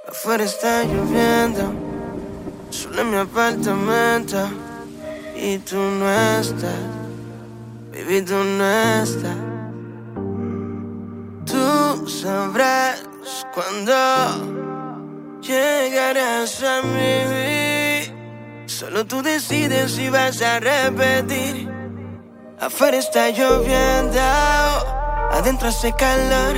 Afuera está lloviendo, solo en mi apartamento. Y tú no estás, baby, tú no estás. Tú sabrás cuando llegarás a mí. Solo tú decides si vas a repetir. Afuera está lloviendo, adentro hace calor.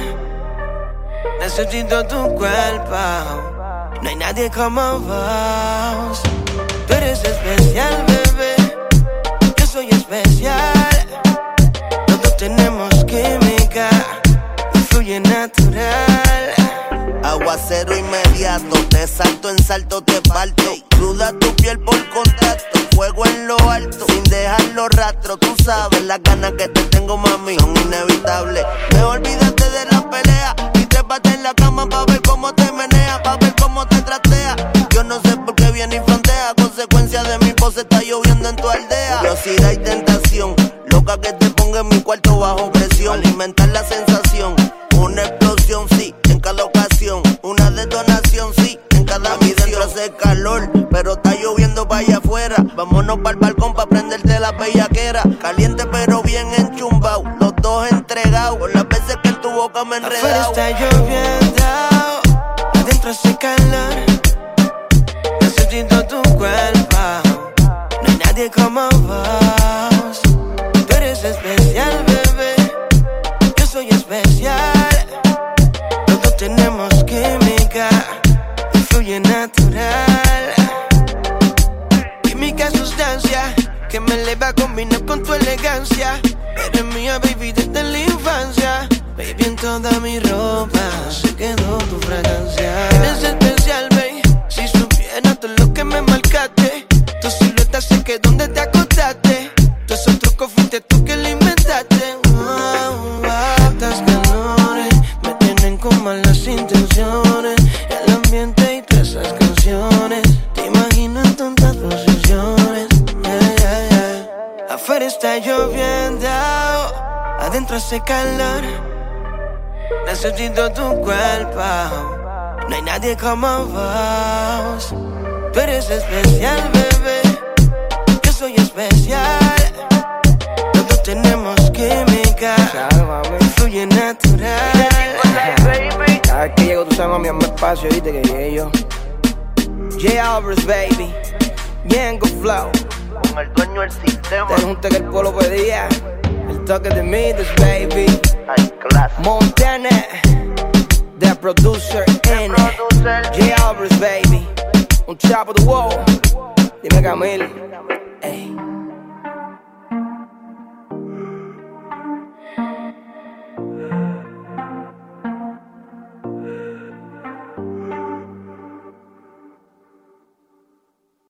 Necesito tu cuerpo, no hay nadie como vos. Tú eres especial, bebé, yo soy especial. Todos tenemos química, fluye natural. Aguacero inmediato, de salto en salto te parto. Suda tu piel por contacto, fuego en lo alto, sin dejar los rastros. Tú sabes, las ganas que te tengo, mami, son inevitables. Me olvídate de la pelea y trépate en la cama pa' ver cómo te menea, pa' ver cómo te tratea. Yo no sé por qué viene y frontea, consecuencia de mi pose está lloviendo en tu aldea. Curiosidad y tentación, loca que te ponga en mi cuarto bajo presión. Alimentar la sensación, una explosión, sí, en cada ocasión. Una detonación, sí, en cada misión. Dentro hace calor, pero está lloviendo para allá afuera. Vámonos para el balcón pa' prenderte la bellaquera. Caliente pero bien enchumbao, los dos entregados. Por las veces que en tu boca me he enredado. Afuera está lloviendo, adentro hace calor. Necesito tu cuerpo, no hay nadie como vos. Tú eres especial, bebé, yo soy especial. Todos tenemos química, fluye natural. Química, sustancia, que me eleva, combina con tu elegancia. Eres mía, baby, desde la infancia. Baby, en toda mi ropa se quedó tu fragancia. Eres especial, baby, si supieras todo lo que me marcaste. Tu silueta sé que donde te acostaste. Todos esos trucos fuiste tú que lo inventaste. Estas calores me tienen con malas intenciones. El ambiente y todas esas canciones, te imagino en tantas posiciones. Afuera está lloviendo, adentro hace calor. Necesito tu cuerpo, no hay nadie como vos. Tú eres especial, bebé, yo soy especial. Todos tenemos química, fluye natural. Cada vez que llego tú sabes, mami, hazme espacio, viste que llegué yo. J. Alvarez, baby, Yango Flow, con el dueño del sistema. te junté que el pueblo pedía. El toque de Midas, baby. Ay, clase. Montana, the producer N. J. Alvarez, baby. On top of the wall. Dime, Camil.